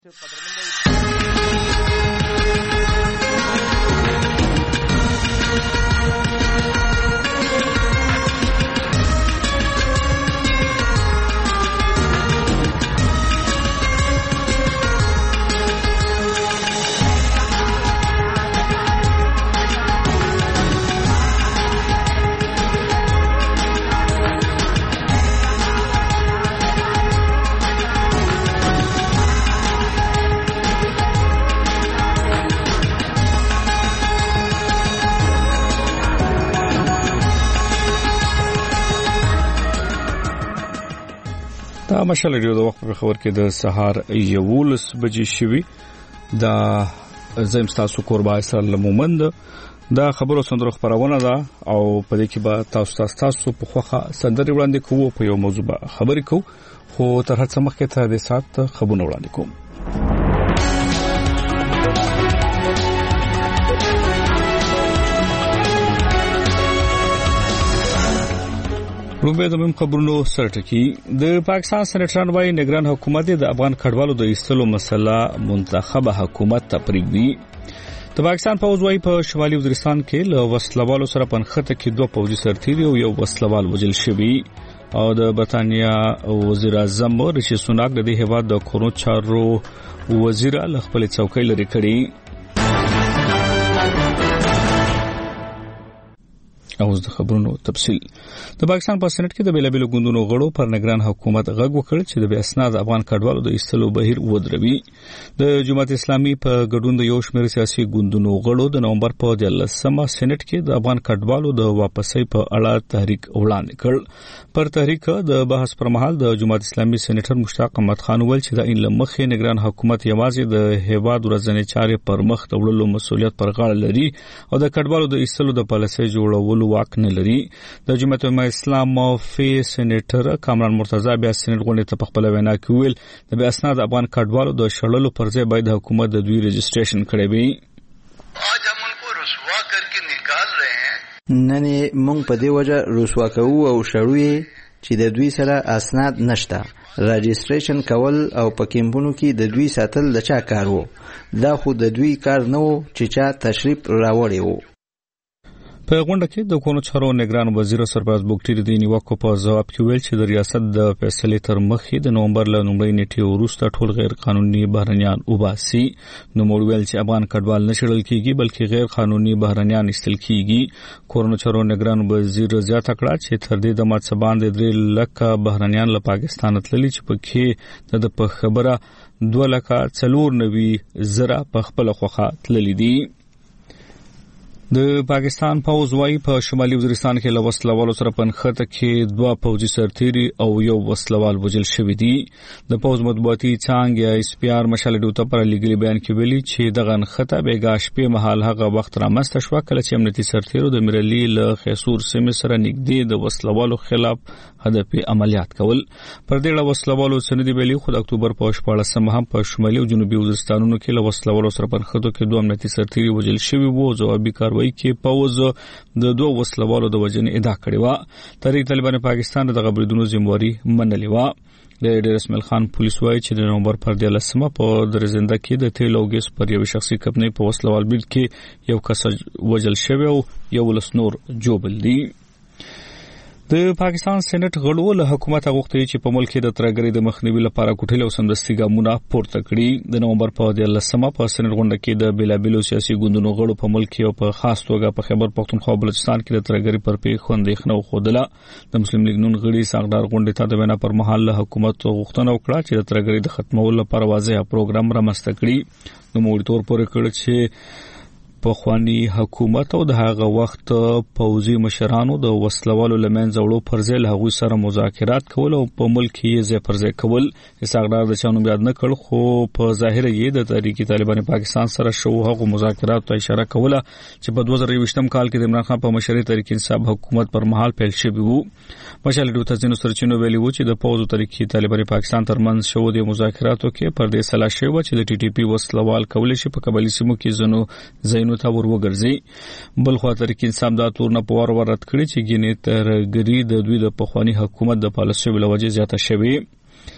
مشال ریډیو د وخت په خبر کې د سهار 11 بجې شوي دا زم تاسو قربا اسرائیل مومند دا خبرو سندرو خبرونه ده او په دې کې به تاسو په خوخه سندري وړاندې کوو په یو موضوع خبرې کوو خو تر هڅه مخکې ته د سات خبرونه وړاندې کوم. روبه د مم خبرونو سرټکی د پاکستان سېنیټران وايي نگران حکومت د افغان کډوالو د ایستلو مسله منتخبه حکومت ته پرېږدي. د پاکستان پوځ وايي په شمالي وزیرستان کې له وسلوالو سره پنخته کې دوه پوځي سرتیري او یو وسلوال وژل شوی او د برتانیا وزیر اعظم ریشي سوناک د دې هیواد د کورونو چارو وزیر له خپل څوکۍ لري کړی. اوس د خبرونو تفصیل. د پاکستان په سېنات کې د بیلابیلو ګوندونو غړو پر نگران حکومت غږ وکړ چې د بې اسناد افغان کډوالو د ایستلو بهیر ودروي. د جماعت اسلامي په ګډون د یو شمېر سیاسي ګوندونو غړو د نومبر په 13مه سېنات کې د افغان کډوالو د واپسۍ په اړه تحریک وړاندې کړ. پر تحریک د بحث پر مهال د جماعت اسلامي سېنیټر مشتاق احمد خان ویل چې د ان لمخې نگران حکومت یوازې د هیواد ورځنی چارې پر مخ وړلو مسؤلیت پر غاړه لري او د کډوالو د ایستلو د پالیسۍ جوړولو واک نه لري. د جماعت اسلام فی سېنیټر کامران مرتضی بیا سېنیټ غونډې ته په خپل وینا کې ویل د بې اسناد افغان کډوالو د شړلو پر ځای باید حکومت د دوی رجسټریشن کړي وي. आज हम उनको रुसवा करके निकाल रहे हैं. نن موږ په دې وجه رسوا کوو او شړوي چې د دوی سره اسناد نشته. رجسټریشن کول او په کیمپونو کې د دوی ساتل د چا کار وو؟ دا خو د دوی کار نه وو چې چا تشریف راوړی وو. په غونډه کې د کورونو چارو نگران وزیر سرفراز بوکټي د نیوکو په جواب کې ویل چې د ریاست د فیصلې تر مخې د نومبر له لومړۍ نیټې وروسته ټول غیر قانوني بهرنیان وباسي. نو موږ ویل چې افغان کډوال نه شړل کیږي بلکې غیر قانوني بهرنیان ایستل کیږي. کورونو چارو نگران وزیر زیاته کړه چې تر دې د مات سبان د 3 لک بهرنیان له پاکستان تللي چې پکې د په خبره 2,94,000 په خپل خوخه تللي دي. د پاکستان پوځ وايي په شمالي وزیرستان کې له وسلوالو سره پنخته کې دوه پوځي سرتیري او یو وسلوال وژل شوی دي. د پوځ مطبوعاتي څانګه اس پی آر مشال ډوته پر لګلي بیان کې ویلي چې دغه نخته بیګا شپې مهال هغه وخت رامسته شو کله چې امنیتي سرتیرو د میرلی له خیسور سیمه سره نږدې د وسلوالو خلاف هدفي عملیات کول. پر دې له وسلوالو سندې ویلي خو د اکتوبر په 14مه هم په شمالي او جنوبي وزیرستانونو کې له وسلوالو سره پنخته کې دوه امنیتي سرتیري وژل شوی وو. ځوابي کاروایی کې پوز د دوه وسلوالو د وژنې ادعا کړې و. تحریک طالبان پاکستان دغه بریدونو ذمہواری منلې و. د ډیر اسماعیل خان پولیس وايي چې د نومبر پر 13مه په درزنده کې د تیل او ګیس پر یو شخصي کمپنۍ په وسلوال برید کې یو کس وژل شوی او یو لسنور جوبل دي. د پاکستان سېنات غړو له حکومت غوښتي چې په ملک کې د ترګری د مخنیوي لپاره کوټل او سمدستي ګامونه پورته کړي. د نومبر په 13مه په سېنات غونډه کې د بیلابیلو سیاسي ګوندونو غړو په ملک کې او په خاص توګه په خیبر پختونخوا او بلوچستان کې د ترګری پر پیښو اندېښنه خوده. د مسلم لیگ نون غړي ساغدار غونډې ته د وینا پر مهال له حکومت غوښتنه وکړه چې د ترګری د ختمولو لپاره واضح پروګرام رامنځته کړي. نو موږ تور پورې کړ چې په خواني حکومت او د هغه وخت پوځي مشرانو د وسلوالو لمن زوړو پرځل هغوی سره مذاکرات کول او په ملک کې ځای پرځای کول. اساغدار د چانو یاد نه کړ خو په ظاهر یې د تحریک طالبان پاکستان سره شو هغه مذاکرات ته اشاره کوله چې په 2020م کال کې د عمران خان په مشرۍ تحریک انصاف حکومت پر مهال پیل شوی وو. مشال ډوته ځینو سرچینو ویلي وو چې د پوځ او تحریک طالبان پاکستان ترمنځ شو د مذاکراتو کې پر دې سلا شوی و چې د ټي ټي پی وسلوال کول شي په قبایلی سیمو کې زینو ته ور وګرځي. بل خو تحریک انصاف دا تور نه پوار ورت کړی چې ګینه ترګری د دوی د پخوانی حکومت د پالیسۍ ولوجه زیاته شوی.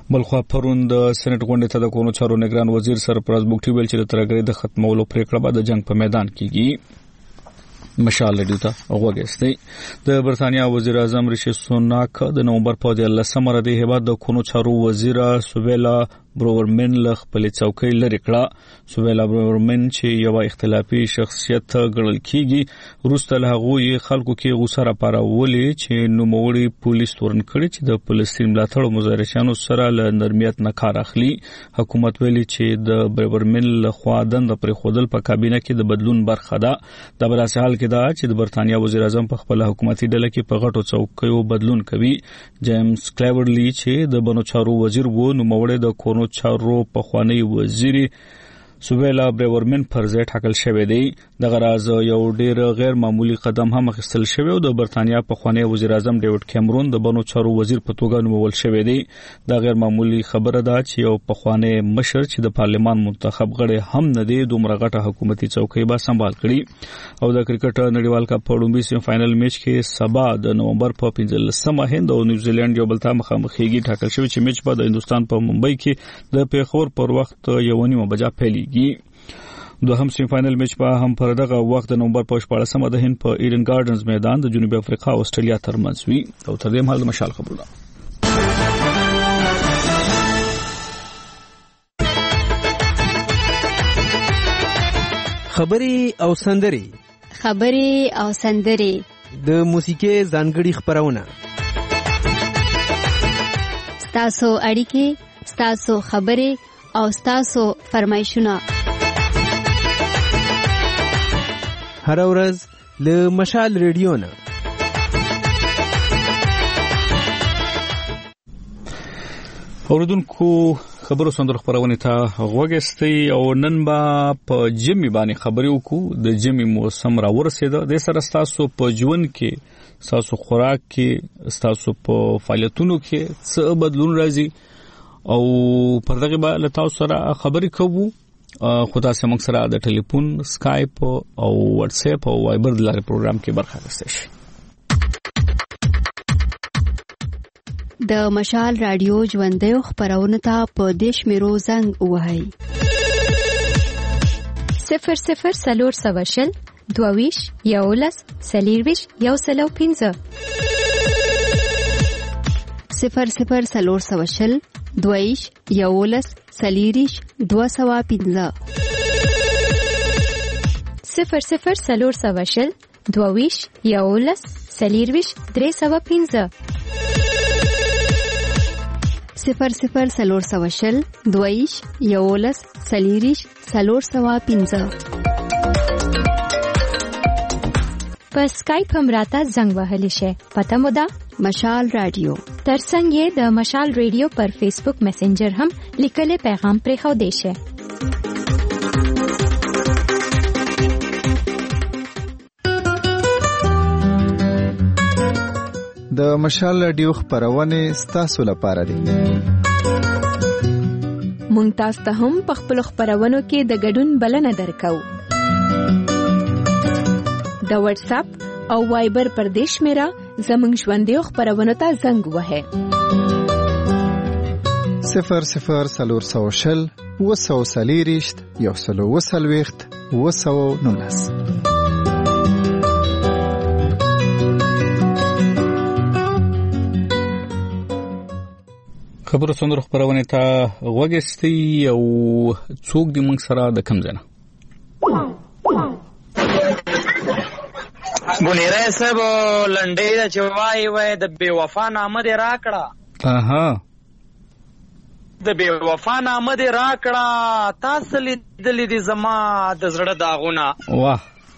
بلخوا پرون د سېنات غونډې ته د کونو چارو نگران وزیر سرپرست بوکټي ویل چې د ترګری د ختمولو پریکړه به د جنگ په میدان کېږي. مشال رډیو ته وګورئ. د برتانیا وزیر اعظم ریشي سوناک د نومبر په 14 د هیواد د کونو چارو وزیر سویلا برورمن له خپل څوکۍ لري کړه. سویلا برورمن چې یو اختلافي شخصیت ګڼل کیږي وروسته له هغه خلکو کې غوسه راپارولې چې نوموړي پولیس تورن کړي چې د فلسطین ملاتړ مظاهرچیانو سره له نرمیت نه کار اخلي. حکومت ویلي چې د برورمن له خوا دند پر خودل په کابینه کې د بدلون برخه ده. د بلاسه حال کې دا چې د برتانیا وزیر اعظم په خپل حکومتي ډله کې په غټو څوکیو بدلون کوي. جیمز کلیورلی چې د بنو چارو وزیر وو نوموړي د کونو چارو په خوانی وزیر سویلا برورمن پر ځای ټاکل شوی دی. د غراز یو ډیر غیر معمولی قدم هم اخیستل شوی او د برتانیا په خوانی وزیر اعظم ډیوډ کیمرون د بنو چارو وزیر په توګه نومول شوی دی. دا غیر معمولی خبره ده چې یو په خوانی مشر چې د پارلمان منتخب غړي هم نه دی دومره غټه حکومتي څوکۍ به سمبال کړي. او د کرکټ نړیوال کپ په لومړي سیم فائنل میچ کې سبا د نومبر په 15 هند او نیوزیلند یو بل ته مخامخېږي. ټاکل شوی چې میچ به د هندستان په ممبئی کې د پیښور پر وخت 1:30 بجې پیلېږي. دوهم سیم فائنل میچ په هم پر دغه وخت د نومبر په 14 د هند په ایډن ګارډنز میدان د جنوبي افریقا او استرالیا ترمنځ وي. او تر دې مهال د مشال خبرونه. خبري او سندري د موسیقي ځانګړي خبرونه. ستاسو اړیکې، ستاسو خبرې او ستاسو فرمایشونه هر ورځ له مشال ریډیو نه. اوردونکو خبرو سندرو خبرونه ته غوږستي او نن با په جمی باندې خبرې وکړو. د جمی موسم را ورسېده. د سره ستاسو په ژوند کې، ستاسو خوراک کې، ستاسو په فعالیتونو کې څه بدلون راځي او پر دغه به له تاسو سره خبرې کوو. خدا سره موږ سره د ټلیفون، سکایپ او واتس اپ او وایبر د لارې پروګرام کې برخه اخیستئ شئ. د مشال رادیو ژوندۍ خبرونه ته په دیش میرو زنګ وهاي 00 22 یولس سلیرویش یو سلو 15 00 22 یولس سلیریش 215 00 22 یولس سلیرویش 315 00 22 یولس سلیریش 315 په اسکایپ هم راته زنګ وهلی شي. پته مو ده مشال رادیو. ترڅنګ یې د مشال رادیو پر فیسبوک میسنجر هم لیکلي پیغام پرې خو دی شي. د مشال رادیو خبرونه ستاسو لپاره دي. مونږ تاسو ته هم په خپل خبرونو کې د ګډون بلنه درکو. د واتس اپ او وایبر پر دیش میرا زمنګ ژوندۍ خبرونه ته زنګ وهه 00 وسوسلیریشت یو سلو وسلويخت وسو نونس. خبرو سندرو خبرونه ته وګستي او څوک د موږ سره د کم ځنه. ګونیره صاحب لنډې د چوای وای د بے وفا نامه دې راکړه. د بے وفا نامه دې راکړه. تاسو لیدلې دي زما د زړه داغونه. واه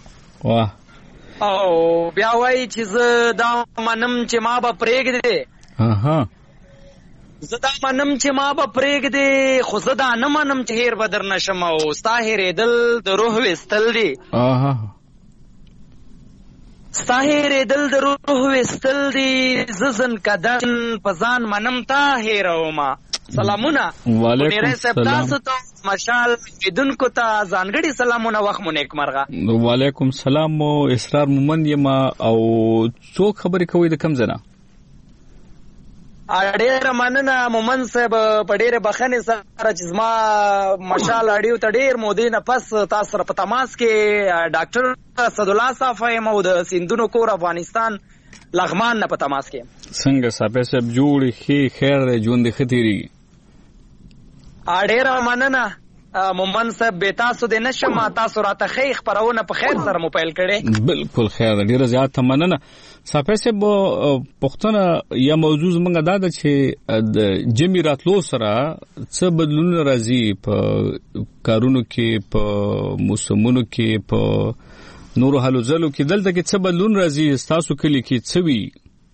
او بیا وای چې زه دا منم چې ما به پرېږدې. زه دا منم چې ما به پرېږدې، خو زه دا نه منم چې هیر به در نشم او ستا هېرېدل د روح ویستل دي. ستا هېرېدل د روح ویستل دي. زه زن کدن په ځان منم تا هېرومه. سلامونه. وعلیکم السلام. تاسو ته مشال لیدونکو ته ځانګړي سلامونه. وخت مو نیکمرغه. وعلیکم السلام. اسرار مومند یم او څوک خبرې کوي د کم ځنه؟ ډېره مننه مومن صاحب په ډېره بخښنې سره چې زما مشال اډیو ته ډېر مودې نه پس تاسو سره په تماس کې ډاکټر اسدالله صافی یم او د سیندونو کور افغانستان لغمان نه په تماس کې. څنګه صافی صاحب جوړې ښې خیر دی ژوند ښه تېرېږي؟ ډېره مننه مومن صاحب بې تاسو دې نشم تاسو راته ښې خپرونه په خیر سره مو پیل کړې. بالکل خیر ده ډېره زیاته مننه. صافی صاحب پوښتنه یا موضوع زموږ دا ده چې د جمی راتلو سره څه بدلونونه راځي په کارونو کې په موسمونو کې په نورو حالو ځلو کې دلته کې څه بدلون راځي ستاسو کلي کې څه وي؟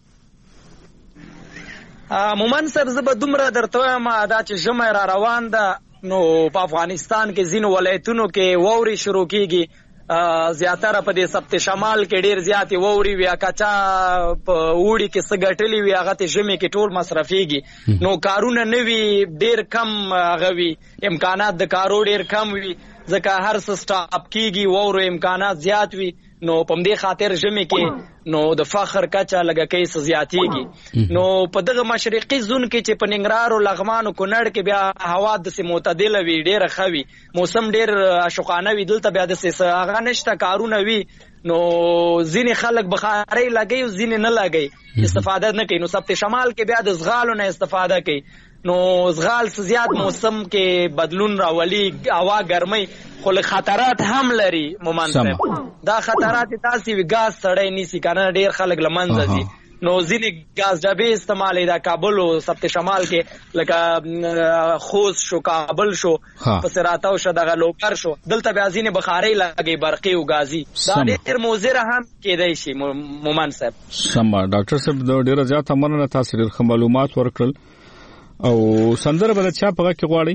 مومن صاحب زه به دومره درته وایم دا چې ژمی را روان ده نو په افغانستان کې ځینو ولایتونو کې واورې شروع کیږي. زیاتره په دې سبت شمال کې ډیر زیاتې واورې وي کچا په اوړي کې څه ګټلې وي هغه ته ژمي کې ټول مصرفيږي نو کارونه نه وي ډیر کم هغه وي امکانات د کارو ډیر کم وي ځکه هر څه سټاپ کیږي واورو امکانات زیات وي نو په دې خاطر ژمي کې نو د فخر کچا لګه کې څه زیاتېږي. نو په دغه مشرقي زون کې چې په ننګرهار او لغمان او کونړ کې بیا هوا د سي معتدله وي ډیره خوي موسم ډیر اشقانه وي دلته بیا د سي هغه نشته کارونه وي نو ځینې خلک بخاري لګي او ځینې نه لګي استفاده نه کوي. نو سبت شمال کې بیا د زغالو نه استفاده کوي نو زغال څه زیات موسم کې بدلون راولي هوا ګرمي خو له خطرات هم لري مومن صاحب. دا خطرات تاسو وی غاز سړی نیسی کنه ډیر خلک لمنځه دي نو ځینې غاز ډبې استعمالي دا کابل او سبت شمال کې لکه خوست شو کابل شو پسراتاو شو دغه لوکر شو دلته بیا ځینې بخاري لګي برقي او غازي دا ډیر موزر هم کېدای شي مومن صاحب. سم ډاکټر صاحب ډیر زیات مننه تاسو ډیر معلومات ورکړل او سندره بل چا په کې غواړي؟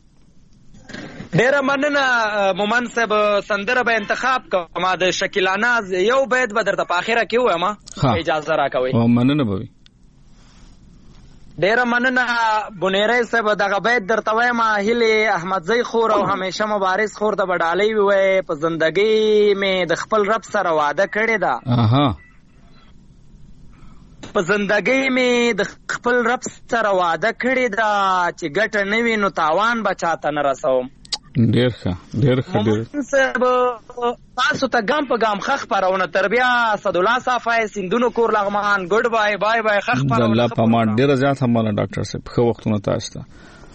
ډیره مننه مومن صاحب سندره به انتخاب کوم د شکیلانه یو بیت به درته په اخره کې وایم اجازه راکوي. مننه به ډیره مننه بنيري صاحب دغه بیت درته وایم هیله احمدزی خور او همیشه مبارز خور د بډالۍ وي په زندګۍ مې د خپل رب سره وعده کړې ده په زندګۍ مې د خپل رب سره وعده کړې ده چې ګټه نه وي نو تاوان به چاته نه رسوم. ډیر ښه تاسو ته ګام په ګام خخ پرونه تربیه اسدالله صافی سیندونو کور لغمان ګډ بای بای بای خخ پرونه الله پامان ډیر زیات هماله ډاکټر صاحب خو وختونه تاسو ته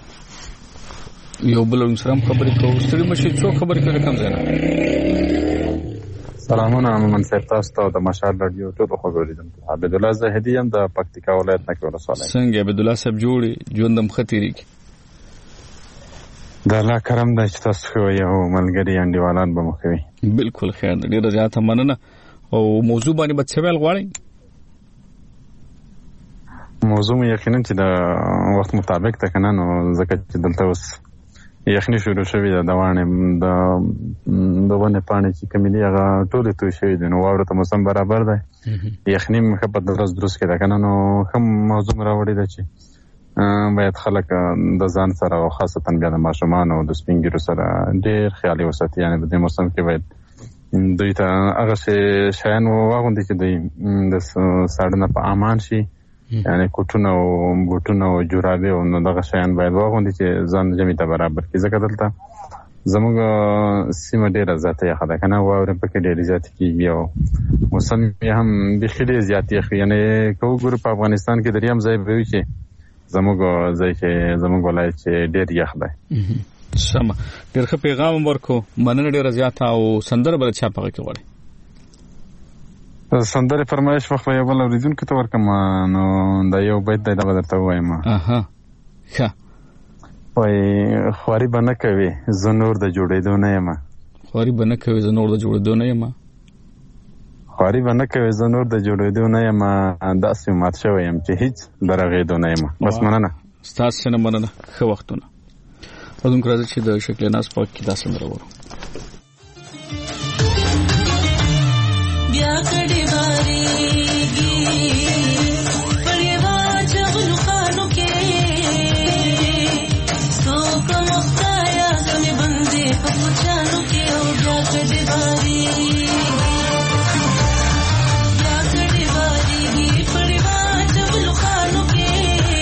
یو بل سره خبرې کوو ستړي مشي څو خبرې کوي کوم ځای. سلامونه مومن صاحب تاسو ته د مشال رادیو ټول خبرې عبد الله زاهدی هم د پکتیکا ولایت نه کوله سوال. څنګه عبد الله صاحب جوړي ژوندم خطرېږي؟ د الله کرم دی چې تاسو خو یو ملګری انډیوالان به مو کوي. بالکل خیر دی ډیره زیاته مننه او موضوع باندې به څه ویل غواړئ؟ موضوع مې یقینا چې د وخت مطابق ده کنه نو ځکه چې دلته اوس یخني شروع شوې ده د وانې د ونې پاڼې چې کمې دي هغه ټولې توی شوې دي نو واوره ته موسم برابر دی یخني مې ښه په درست کې ده کنه نو ښه موضوع مې راوړې ده چې باید خلک د ځان سره او خاصتا بیا د ماشومانو او د سپین ږیرو سره ډېر خیالي وساتي یعنې په دې موسم کې باید دوی ته هغه شیان واغوندي چې دوی د ساړه نه په امان شي یعنی کوټونه او بوټونه او جورابې او نو دغه شیان باید واغوندي چې ځان ژمي ته برابر کړي ځکه دلته زموږ سیمه ډېره زیاته یخه ده که نه واورې پکې ډېرې زیاتې کېږي او موسم یې هم بیخي ډېر زیات یخ وي یعنې که وګورو په افغانستان کې درېیم ځای به وي چې زموږ ځای کې زموږ ولایت چې ډېر یخ دی. سمه ډېر ښه پیغام ورکو مننه ډېره زیاته او سندره بله چا په کې غواړي؟ سندرې فرمایش وخت به یو بل اورېدونکي ته ورکړم نو دا یو بیت دی دا به درته ووایم. ښه وایي خواري به نه کوې زه نور د جوړېدو نه یم. خواري به نه کوې زه نور د جوړېدو نه یم. خواري به نه کوې زه نور د جوړېدو نه یم داسې مات شوی یم چې هیڅ د رغېدو نه یم. بس مننه ستاسو نه مننه ښه وختونه راځونکو راځي چې د شکلیناز پاک کې دا سندره وورو. بیا کډې بارېږي پړېوا چغلو خانو کې څوک مختایا ځنې بندې په کوچانو کې او بیا کډې بارېږي بیا کډې بارېږي پړېوا چغلو خانو کې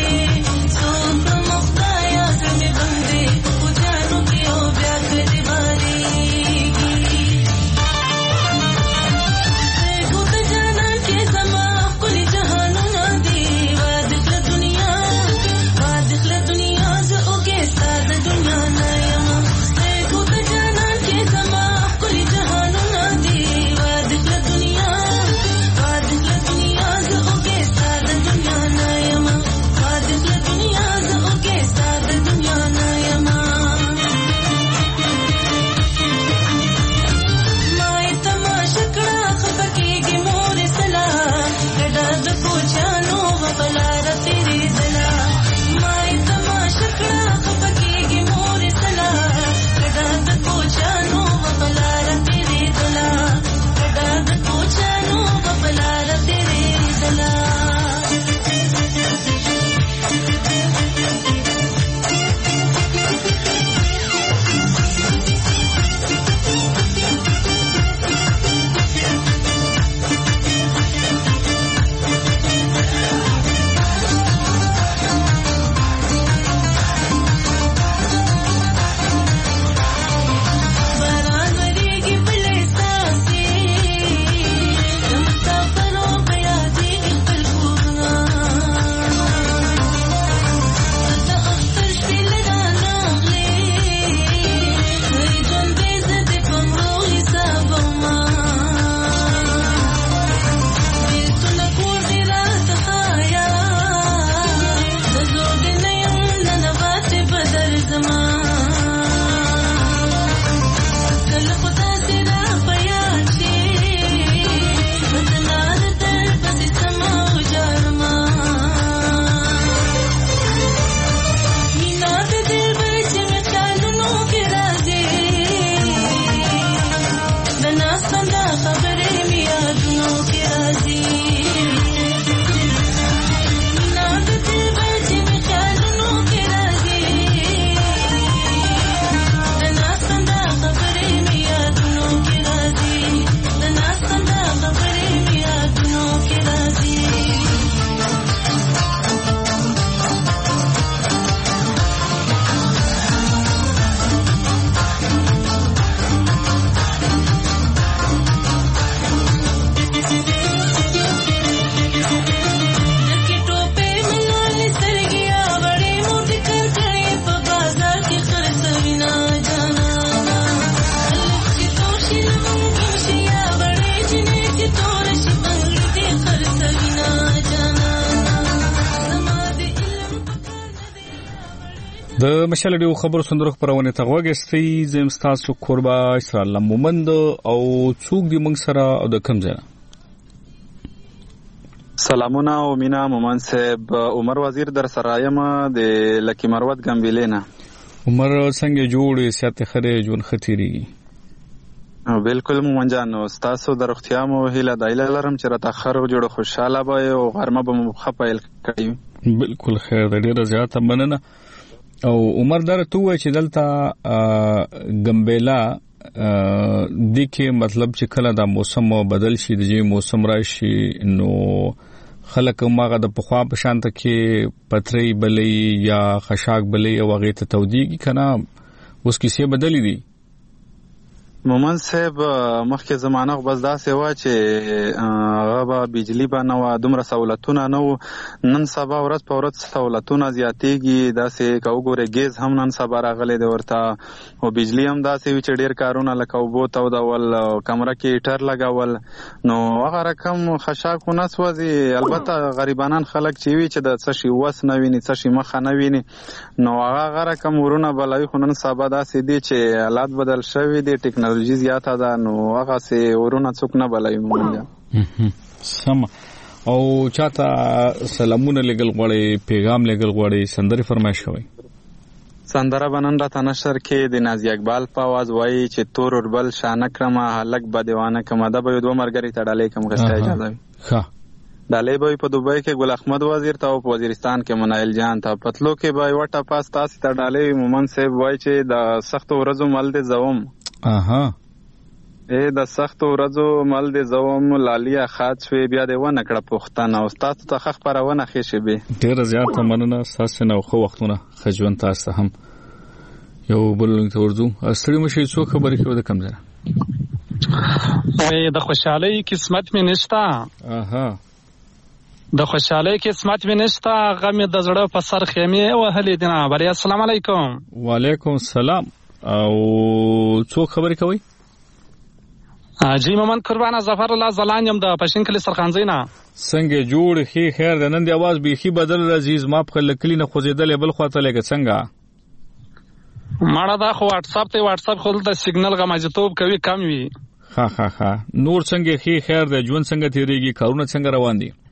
د مشال ډیو خبر سندره خبرونه ته وګستې زم تاسو قربا اسرائیل مومند او څوک دی موږ سره او د کوم ځای؟ سلامونه او مینا مومند صاحب، عمر وزیر در سرایم د لکی مروت ګمبلینا. عمر څنګه جوړ سیاته خره جون خطيري؟ بالکل مومن جان، تاسو د روغتیا مو هیله دایله لرم چې را تاخر جوړ خوشاله به او غرمه به مخفایل کړی. بالکل خیر، ډیره زیاته مننه. او عمر درته وای چې دلته ګمبلا د کې مطلب چې کله دا موسم بدل شي، د جې موسم راشي نو خلک ماغه د پخوا په شانت کې پتري بلې یا خشاک بلې او هغه ته توديږي کنه، اوس کیسه بدلی دي. مومن صاحب مخکې زمانه بس داسې و چې هغه به بجلی به نه وه، دومره سهولتونه نه وو. نن سبا ورځ په ورځ سهولتونه زیاتېږي. داسې که وګورې ګیز هم نن سبا راغلی دی ورته، او بجلی هم داسې وي چې ډېر کارونه لکه اوبو تودول، کمره کې هیټر لګول، نو هغه رقم خشاک ونه سوځي. البته غریبانان خلک چې وي چې د څه شي وس نه ویني، څه شي مخه نه ویني، نو هغه رقم ورونه بلوي. خو نن سبا داسې دي چې حالات بدل شوي دي، ټکنالوژي زیاته ده، نو هغه سه ورونه څوک نه بلای مونږه. سم. او چاته سلامونه لګل غواړي، پیغام لګل غواړي، سندري فرمایش کوي. سندره بنن را تنشر کې د نازی اقبال په आवाज وایي چې تور وربل شانه کړم هلک به دیوانه کما ده به دوه مرګري تړلې کوم غسته اجازه وي. ښه. دالې به په دوبۍ کې ګل احمد وزیر ته او په وزیرستان کې منایل جان ته، پتلو کې به وټه پاس تاسو ته ډالې. مومن صاحب وایي چې د سخت ورځو مل دې زوم. د سخت ورځو مل دې زوم لالیا خاط شوي بیا دې ونه کړه پښتنه، او تاسو ته خخ پرونه خېشي به. ډیره زیاته مننه، تاسو نه خو وختونه خجون تاسو هم یو بل ته ورځو. استړي مشي څو خبرې کوي د کم ځای؟ د خوشحالي قسمت مې نشته. د خوشحالي قسمت مې نشته، غم د زړه په سر خیمه وهلې دینه. بری السلام علیکم. وعلیکم السلام. او څو خبرې کوي؟ جی مومن قربانه ظفر الله زلان یم د پښین کلی سرخانزینا. څنګه جوړ خي خیر د نن دی आवाज بيخي بدل عزیز ما په لکلی نه خوځیدل بل خواته لګ څنګه ماړه دا خو واتس اپ ته واتس اپ خل د سیګنل غماجتوب کوي کم وي. ها نور څنګه خي خیر د ژوند څنګه تیریږي، کارونه څنګه روان دي؟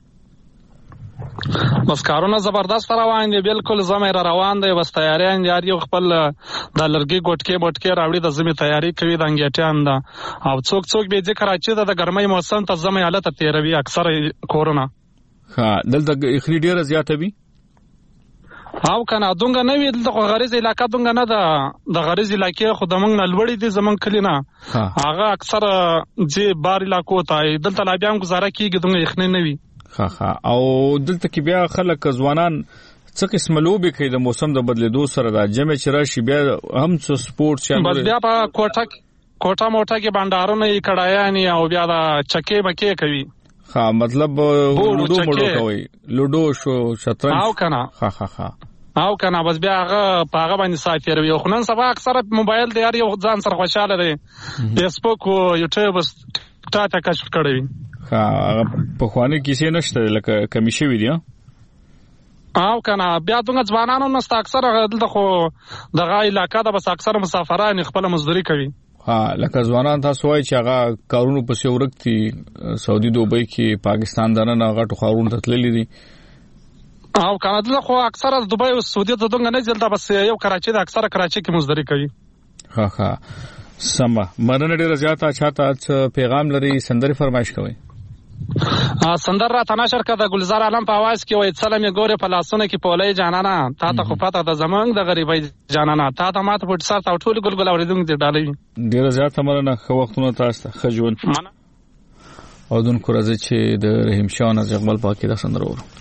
بس کارونه زبردست روان دي، بالکل زمې را روان دي. بس تیاریان یاري خپل د لرګي ګټکې راوړي، د زمې تیاری کوي د انګیټیان ده. او څوک به ذکر اچي د ګرمۍ موسم ته زمې حالت تیروي اکثر کورونه. ها دلته اخري ډیره زیاته وي او کنه دونګه نه وی دلته غریز علاقہ دونګه نه ده، د غریز علاقې خو د موږ نه لوړې دي زمون کلی نه. هغه اکثر چې بار علاقو ته دلته لا بیا گزاره کیږي دونګه یخنه نه وي. او دلته کې بیا خلک ځوانان څه قسم لوبي کوي د موسم د بدلیدو سره، د جمع چرشي بیا هم څه سپورت شي. بس بیا په کوټه موټه کې بندارونه یې کړایاني او بیا د چکه مکه کوي. مطلب لوډو موډو کوي، لوډو شو شطرنج او کنه او کنه بس بیا هغه پاغه باندې ساتي وي. خو نن سبا اکثر موبایل دی یاري ځان سره خوشاله دی، فیسبوک او یوټیوب ټاټه کشف کړی. په خوانه کیسه نشته لکه کمی شوی دی او کنه بیا دغه ځوانانو نست اکثر دلته خو دغه علاقہ ده، بس اکثر مسافران خپل مزدوري کوي. لکه ځوانان تاسو وایي چې هغه کارونو پسې ورکتي سعودي دوبۍ کې پاکستان دنه غټو خارون ته تللی دي او کنه دلته خو اکثر دوبۍ او سعودي ته دغه نه ځل، بس یو کراچي ده اکثر کراچي کې مزدوري کوي. سمه مننه ډیره زیاته. چاته پیغام لري سندري فرمایش کوي؟ سندر را تناشر که د گلزار عالم په आवाज کې وای سلام یې ګوره په لاسونه کې پولې جانانا، تا ته خو پته د زمنګ د غریبۍ جانانا، تا ته ماته پټ سره او ټول ګلګل اوریدونکو دې ډالې. ډیره زیاته مننه، خو وختونه تاسو ته خجون او دن کو راځي چې د رحیم شاه ناز اقبال پاکي دا سندر ورو.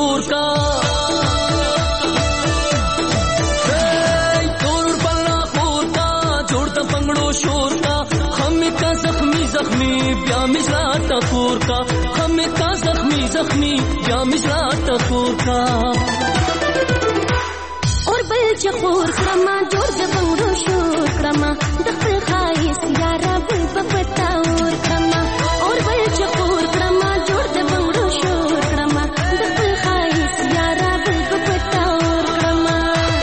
شور کا تور بلنا خور کا جوړ د بنگړو شور کا هم کا زخمی زخمی بیا مزرا ټکور کا هم کا زخمی زخمی بیا مزرا ټکور کا اور بل چخور کرما جوړ د بنگړو شور کرما د خپل خایس یارا بل پپتا اور کرما اور بل چخور کرما جوړ د بنگړو شور کرما د خپل خایس یارا بل پپتا اور کرما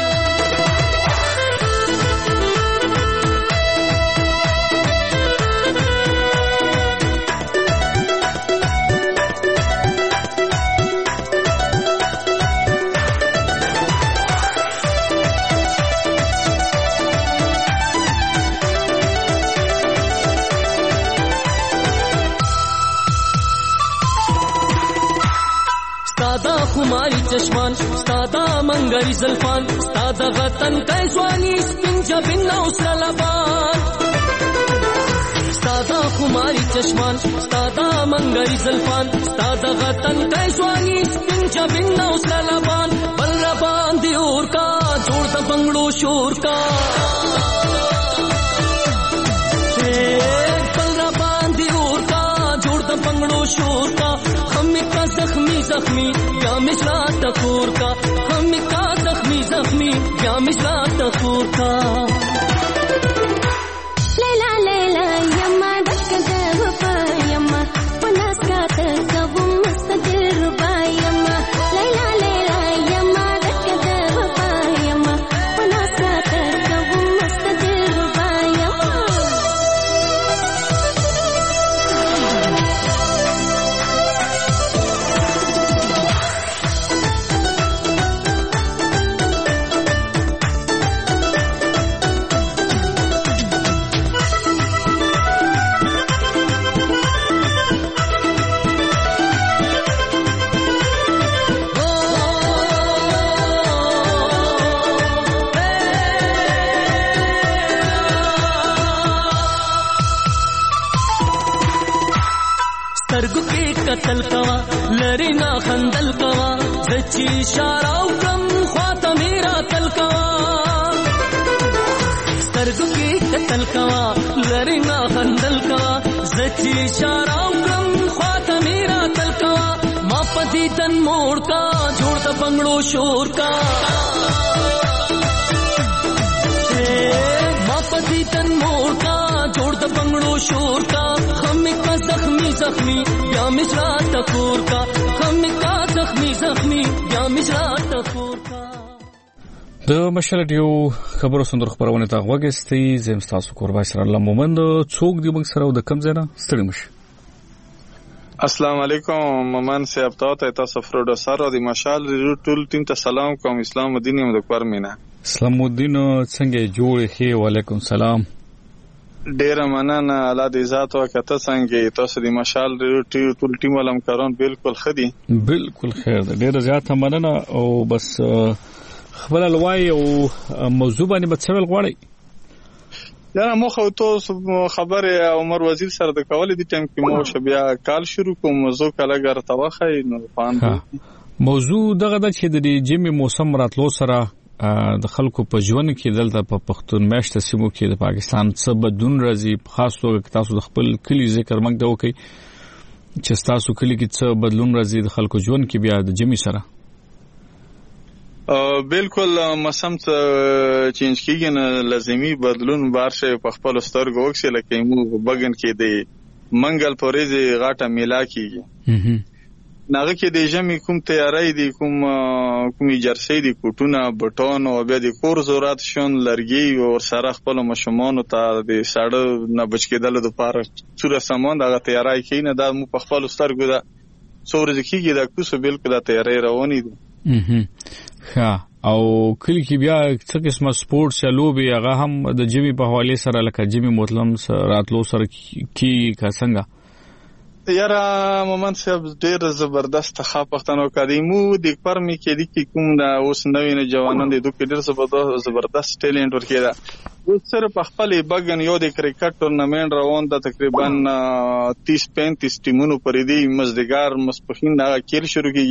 خماری چشمان ستادا منگری زلفان ستادا غتن کیسوانی سپین جبین نوسر لبان ستادا خماری چشمان ستادا منگری زلفان ستادا غتن کیسوانی سپین جبین نوسر لبان بل ربان دیور کا جوڑ دا بنگڑو شور کا بل ربان دیور کا جوڑ دا بنگڑو شور کا हम का जख्मी जख्मी या मिश्रा टकोर का हम का जख्मी जख्मी या मिश्रा टकोर का लैला लैला यम्मा दक दबा यम्मा पनास का तकबु मस्तदिल रुबा यम्मा लैला लैला यम्मा दक दबा यम्मा पनास का तकबु मस्तदिल रुबा यम्मा سترګو کې قتل کوا لری نا خندل کوا زچی اشاره وکم خواته میرا تل کوا سترګو کې قتل کوا لری نا خندل کوا زچی اشاره وکم خواته میرا تل کوا ما پدی تن موړ کا جوړ د بنگړو شور کا ما پدی تن موړ کا جوړ د بنگړو شور کا हम का जख्मी जख्मी या मिश्रा टकोर का हम का जख्मी जख्मी या मिश्रा टकोर का د مشالډیو خبرو سندر خبرونه ته وګستې زم تاسو قربای سره الله مومند څوک دی موږ سره د کم زنه ستړي مش السلام علیکم ممان سے اب تاسو فرودو سره د مشال ټول ټیم ته سلام کوم اسلام الدین یم د پرمینا اسلام الدین څنګه جوړ خې وعلیکم سلام ډیر مننه الله دې ذات او کته څنګه تاسو د مشال ټول ټیم ولم کارون بالکل خدي بالکل خیر ده ډیر زیات مننه او بس خبر الوای او موضوع باندې بتسول غواړي دا مو خو تاسو خبره عمر وزیر سره د کول دي ټیم کې مو شبیا کال شروع کوم موضوع کله ګر توخه نو پان موضوع دغه د چې د جمی موسم راتلو سره د خلکو په ژوند کې دلته په پښتون میاشت سیمو کې د پاکستان څخه بدون راځي خاص توګه تاسو د خپل کلی ذکر مګ دا وکي چې تاسو کلی کې څه بدلون راځي د خلکو ژوند کې بیا د جمی سره بالکل موسم څه چینج کیږي نه لازمي بدلون بارشه په خپل سترګو وکړي لکه مو بګن کې دی منګل پورې غاټه میلا کیږي ناغه کې د جمی کوم تیاری دي کوم جرسي دي کوټونه بټون او بیا د کور ضرورت شون لرګي او سره خپل مشمون ته د ساړه نه بچ کېدل د پاره څوره سامان دغه تیاری کینه د مو په خپل سترګو دا څور ځکیږي دا کوڅه بالکل د تیاری رواني دي ها او کلی کې بیا څه قسمه سپورتس یا لوبي هغه هم د جمی په حواله سره لکه جمی مطلب راتلو سره کی کا څنګه یاره مومن صاحب ډیر زبردست ښه پښتنو کډیمو د پرمی کې د کوم دا اوس نوې جوانان د دوه ډیر زبردست ټیلنټ ورکیدا اوس سره په خپل بګن یو د کرکټ ټورنمنت روان د تقریبا 30-35 ټیمونو پرې دی مزدګار مسپخین دا کېل شروع کیږي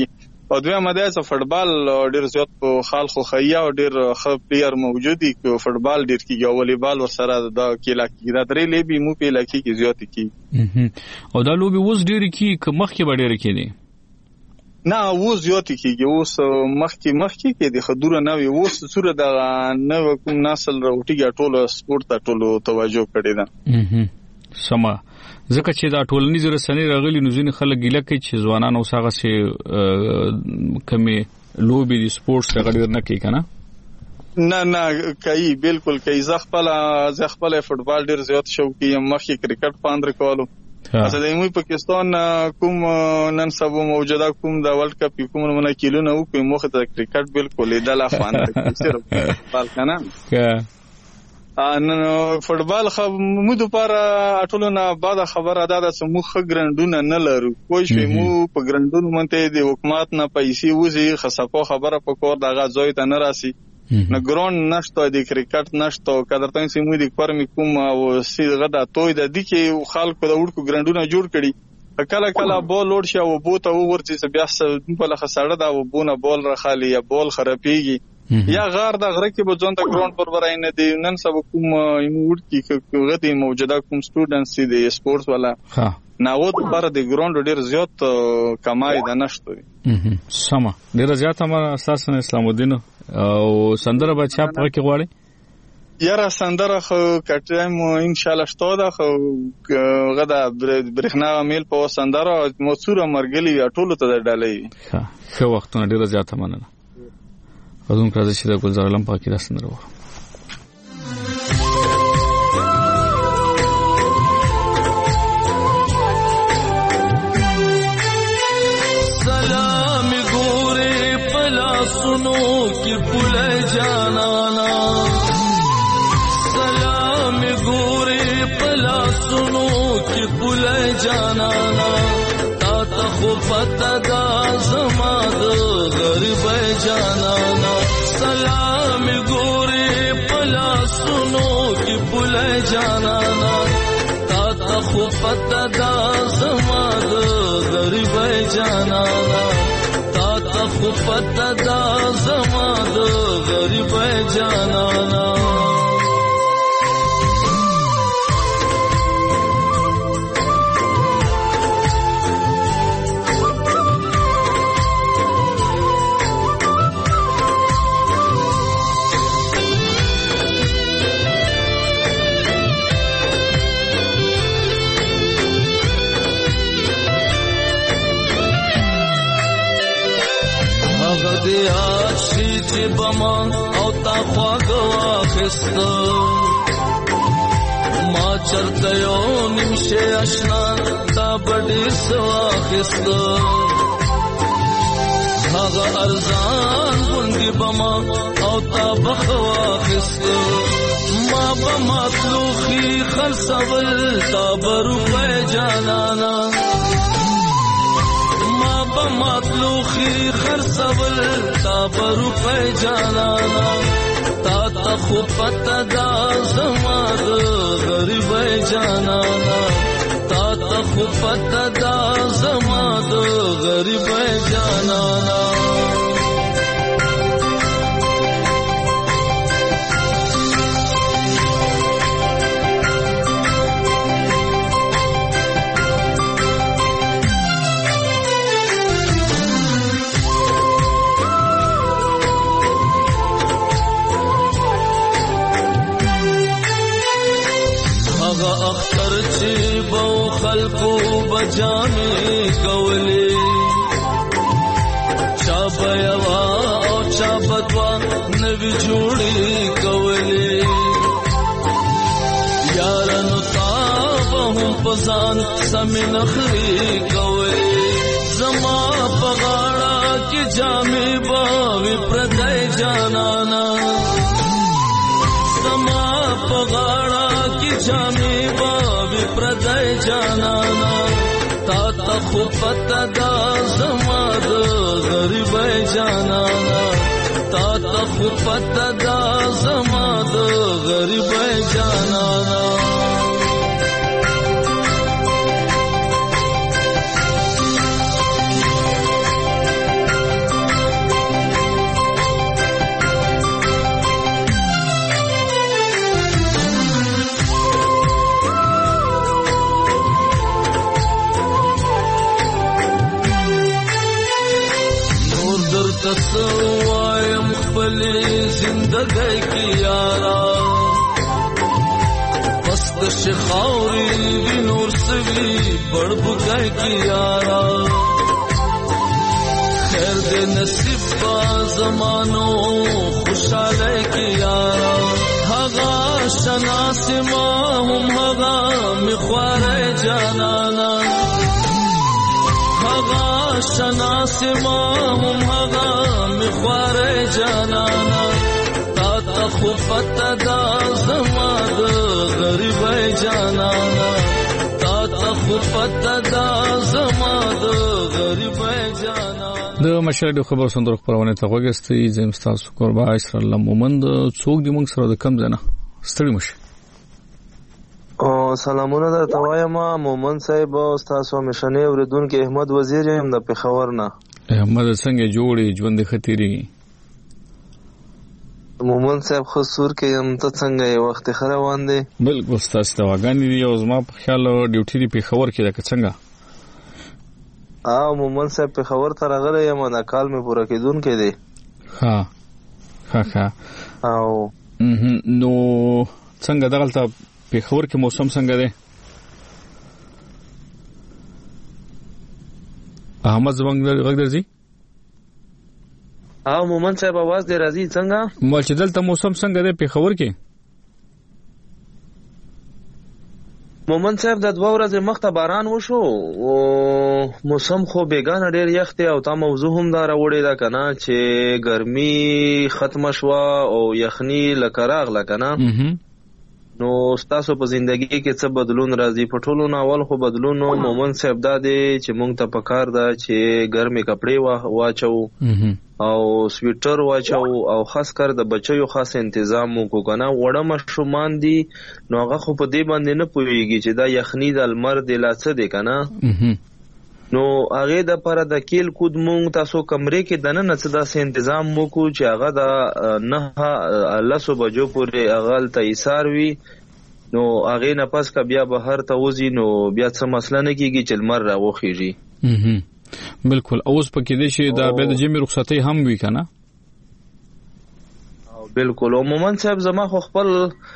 او دویمه دا چې فوټبال ډیر زیات په خال خو خیا او ډیر ښه پلیر موجود دي چې فوټبال ډیر کیږي او والیبال ورسره دا کېلا کیږي دا درې لوبې مو په علاقې کې زیات کیږي او دا لوبې اوس ډیر کی مخکې به ډیر کېدي نه اوس زیات کیږي اوس مخکې کې د خدوره نه وي اوس سره د نو کوم نسل راوټیږي ټولو سپورت ته ټولو توجه کړي ده سما ځکه چې دا ټولنیز رسنۍ راغلي نو ځینې خلک ګیله کوي چې ځوانان اوس هغه سي کمی لوبي دي سپورتس هغه ډیر نه کوي کنه نه کوي بالکل کوي زه خپل فوټبال ډیر زیات شوقي یم مخکې کرکټ پاندر کولو اصل د پاکستان کوم نن سبا موجوده کوم د ورلد کپ کوم نه کیلونه او کوم مخ ته کرکټ بالکل د لا خوان صرف فوتبال کنه نن فوتبال خو مو د پاره ټولونه بعد خبره ده چې مو خ ګرندونه نه لرو کوی شي مو په ګرندونو منته د حکومت نه پیسې وزي خصپو خبره په کور دغه ځای ته نه راسي نه ګراوند نشته د کرکټ نشته قدرتن سي مو د پرمي کوم او سیغه د توي د دي کې خلکو د وړکو ګرندونه جوړ کړي کله بول لوړ شي او بوته ورته بیا په لخه سړه دا وبونه بول راخالي یا بول خرابيږي یا غار د غره کې به ځون ته ګراوند پر ورای نه دی نن سبا کوم ایموډ کې غته موجوده کوم سټوډنټس دي سپورتس والا ناوت پر د ګراوند ډیر زیات کمای د نشته سما ډیر زیات ما اساسا اسلام الدین او سندره بچا په کې غواړي یاره سندره خو کټایم ان شاء الله شته خو غدا برخنا میل په سندره موثوره مرګلی ټولو ته ډالې ښه وختونه ډیر زیات مننه اذن کړه چې د ګلزار علم پاکي دا سندره و سلام ګورې پلا سنو کې پل جانانا سلام ګورې پلا سنو کې پل جانانا تا ته خو پتا دا زما د غریب جانانا سلام ګورې پلا سنو کې پل جانانا تا ته خو پتا دا زما د غریب جانانا تا ته خو پتا دا زما د غریب جانانا بما او تا خواږه واخسته ما چرته یو نیمشه آشنا تا بډې سواخسته هغه ارزان غوندې بما او تا بخواخسته ما بمطلوخي خرڅول تا بروپه جانانا مطلوخي خرڅول تا بروپه جانانا تا ته خو پتا دا زما د غریب جانانا تا ته خو پتا دا زما د غریب جانانا خلقو بجامې کولې چا بیا او چا بدوا نوی جوړې کولې یارانو تاب هم پسان سمې نخري کولې زما په غاړه کې جامې باوي پردای جانانا زما په غاړه کې جامې باوي پردای جانانا تا ته خو پتا دا زما د غریب جانانا تا ته خو پتا دا زما د غریب جانانا نور درته څه وایم خپلې زندګۍ کې یارا بس د شخاورې وي نور سوي بړبګۍ کې یارا خیر دې نصیب با زمانو خوشحاله کې یارا هغه شناس ما هم هغه مخواره جانانا هغه شناس ما هم هغه مخواره جانانا تا ته خو پته دا زما د غریبۍ جانانا تا ته خو پته دا زما د غریبۍ جانانا د مشهد خبر سندر خبرونه ته وګستې زم تاسو قربا اسر الله مومند څوک دی موږ سره د کم ځنه ستړي مشه او سلامونه درته وایم مومند صاحب او تاسو مشنه اوریدونکو احمد وزیر هم د پېښور نه احمد څنګه جوړي ژوند خطيري مومند صاحب خو سور کې هم ته څنګه یو وخت خروان دي بالکل تاسو دا واغان دي او زما په خیال ډیوټي دی پېښور کې دا څنګه مومند صاحب پېښور ته راغلی یم دا کال مې پوره کېدونکی دی ها او نو څنګه دغلته پېښور کې موسم څنګه دی احمد زبنګ غږ درځي مومند صاحب आवाज دې راځي څنګه مول چې دلته موسم څنګه دی پېښور کې مومند صاحب د 2 ورځې مخته باران وشو او موسم خو بیگانه ډیر یخ دی او تا موضوع هم دا راوړی دا کنه چې ګرمي ختم شوه او یخني لکه راغله کنه نو تاسو په ژوندۍ کې څه بدلون راځي په ټولو ناول خو بدلون نو مومند صاحب دا دی چې مونږ ته پکار ده چې ګرمي کپڑے واچو او سویټر واچو او خاص کر د بچیو خاص تنظیم وکړو کنه وړه مشومان دي نو هغه خو په دې باندې نه پويږي چې دا یخني د المر د لاڅه دی کنه نو هغه د پر د کیل کود مونږ تاسو کمرې کې دنه نه څه داسې تنظیم وکړو چې هغه د 9 بجو پورې اغل ته ایثار وي نو هغه نه پس کا بیا بهر ته وځي نو بیا څه مسله نه کیږي چې المر راوخیږي بالکل اوس پکې دې شي دا به د جمی رخصتي هم وی کنه بالکل عموما صاحب زما خو خپل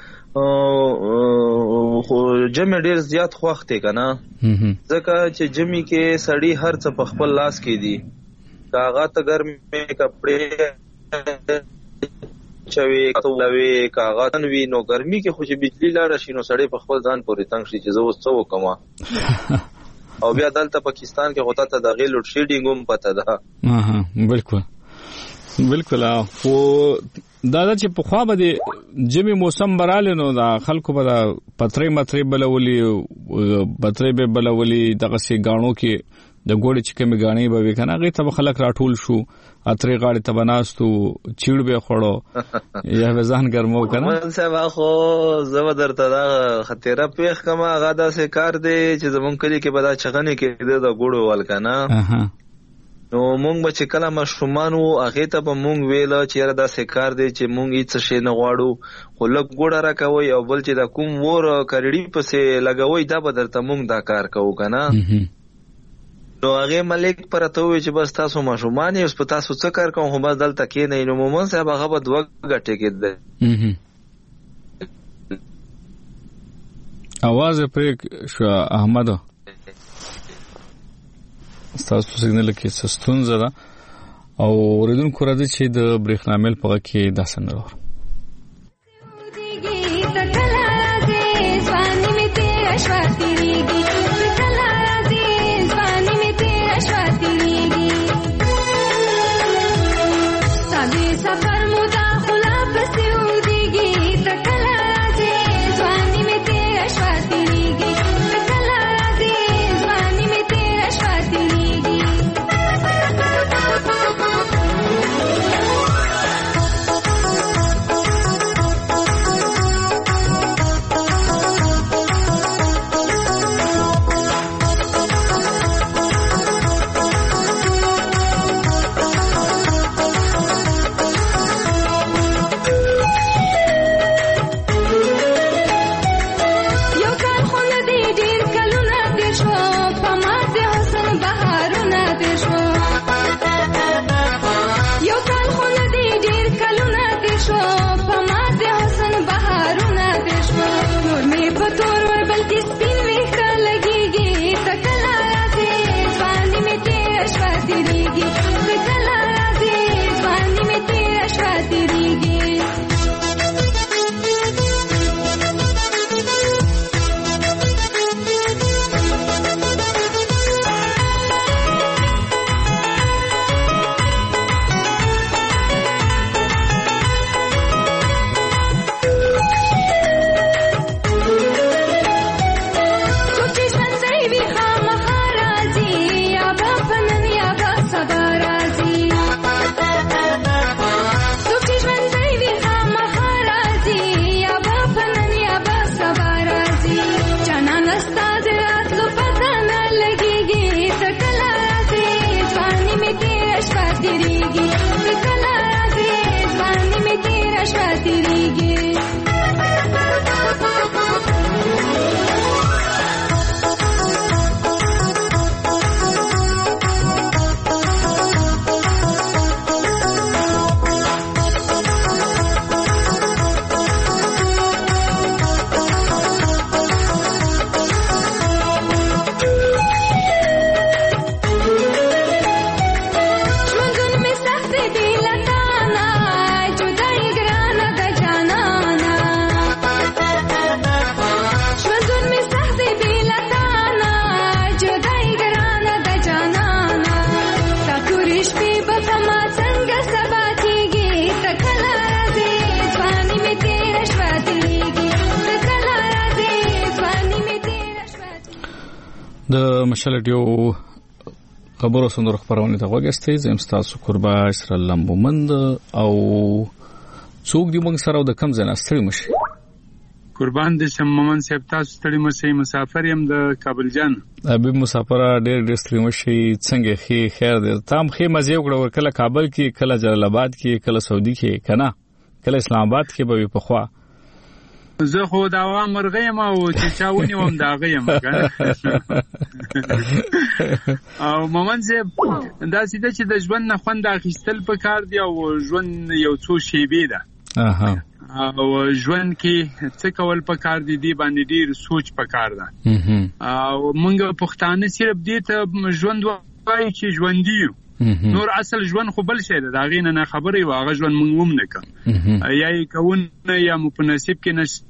جمع ډیر زیات خوښ دی کنه ځکه چې جمی کې سړی هر څه په خپل لاس کې دي کاغذ ګرمه کپڑے چوي کتووي کاغذ وی نو ګرمي کې خو چې بجلی لاړ شي نو سړی په خپل ځان پورې تنگ شي چې زه وڅ وکما او بیا دلته پاکستان کې غوته ته د غیلوډ شیډینګ هم پته ده بالکل او دا چې په خوا به د جمی موسم براله نو دا خلکو به پترې مترې بلولي بترې به بلولي دغه سي غاڼو کې د ګوړې چې کومه غاڼې به وکنه هغه ته خلک راټول شو اترې غاړې ته بناستو چیړ به خړو یا به ځان ګرمو کنه صاحب خو زو درته دا خطره پیښ کما هغه داسې کار دی چې زمونږ کلی کې به دا چغنې کې د ګوړو ول کنه نو مونږ به چې کله مشرومان وو هغه ته به مونږ ویل چې یاره داسې کار دی چې مونږ هیڅ شي نه غواړو خو لږ ګوړه راکوي او بل چې دا کوم ور کړړی پسې لګوي دا به درته مونږ دا کار کوو کنه نو هغه ملک پرته وي چې بس تاسو مشرومان یې اوس په تاسو څه کار کوم هم دلته کې نه نو مومن صاحب هغه به 2 غټه کېده आवाज پرې شو احمد تاسو سیګنل کې سستون زده او ورېدونکو راځي چې د برېښنامل په کې داسن راو د مشالډیو خبرو سندرو خبرونه ته وګستئ. زم تاسو قربا اسر الله مومند او څوک دی موږ سره د کم ځای ستړي مشي. قربان دې شم مومند صاحب، تاسو ستړي مشي. مسافر يم د کابل جان. ابي مسافر ډېر ستړي مشي. څنګه خیر دې تام مزه وکړو، کله کابل کې، کله جلال آباد کې، کله سعودي کې، کنه کله اسلام آباد کې به په خوا. زه خو دا مرغې ما او چې چاونی وم دا غیم کنه. او مومند صاحب دا سیده چې د ژوند نه خوند اخیستل په کار دی او ژوند یو څو شیبې ده. او ژوند کې څه کول په کار دي باندې ډیر سوچ په کار ده. او مونږ پښتانه صرف دې ته ژوند وایي چې ژوند دی. نور اصل ژوند خو بل شی ده، دا غینه نه خبرې واغه ژوند مونږ هم نه کوم. یا کون یا مو په نصیب کې نش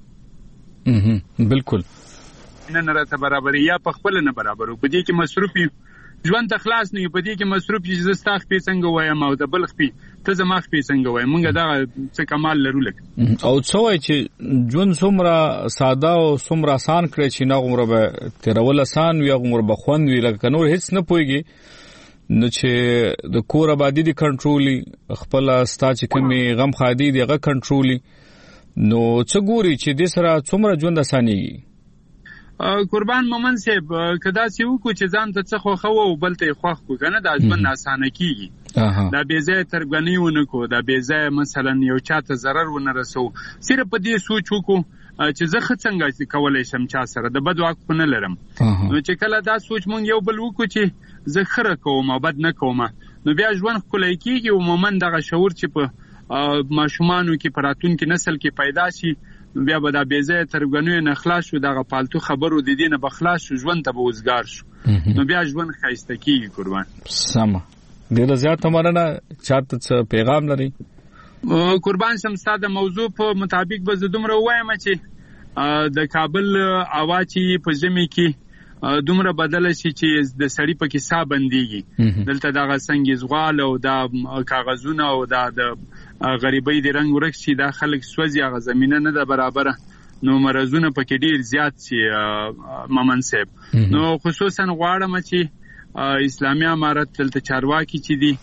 بالکل نه راته برابر یا په خپل نه برابر. په دې کې مصروف ژوند ته خلاص نه، په دې کې مصروف چې زستا خپې څنګه وایم او د بل خپې ته زما خپې څنګه وایم. مونږ دا څه کمال لرو لکه او څه وای چې ژوند څومره ساده او څومره آسان کړی چې نه عمر به تیرول آسان وي، عمر به خوند وي، لکه نور هیڅ نه پويږي. نو چې د کور آبادی دی کنټرولي، خپل ستا چې کومي غم خادي دی هغه کنټرولي. نو څه ګوري چې د سره څومره ژوند اسانيږي. قربان مومند صاحب کدا سی وکړو چې ځان ته څه خو او بل ته خوښ کو کنه دا ژوند اسانه کیږي. دا بې ځای ترګنی ونه کو، دا بې ځای مثلا یو چاته zarar ونه رسو. صرف په دې سوچ وکړو چې زه څنګه کولای شم چا سره د بد واک نه لرم. نو چې کله دا سوچ مونږ یو بل وکړو چې زه خره کوم او بد نه کوم، نو بیا ژوند کولای کیږي. او مومند دغه شعور چې په ماشومانو کې پراتون کې نسل کې پیدا شي، بیا به دا بې ځای ترګنوي نه خلاص شو، دغه پالتو خبرو د دې نه بخلاص شو، ژوند ته به وزګار شو. نو بیا ژوند ښایسته کیږي. قربان سم ډېر زیات مرنه. چاته څه پیغام لري؟ قربان شم ستاسو د موضوع په مطابق به زه دومره وایم چې د کابل هوا چې په ژمي کې دومره بدله شي چې د سړی په کې ساه بنديږي. دلته دغه څنګه زغال او د کاغذونه او د غریبۍ د رنگ ورک شي، دا خلک سوځي، هغه زمينه نه ده برابره. نو مرزونه پکې ډیر زیات شي مومند صاحب. نو خصوصا غواړم چې اسلامي امارت دلته چارواکي چې دي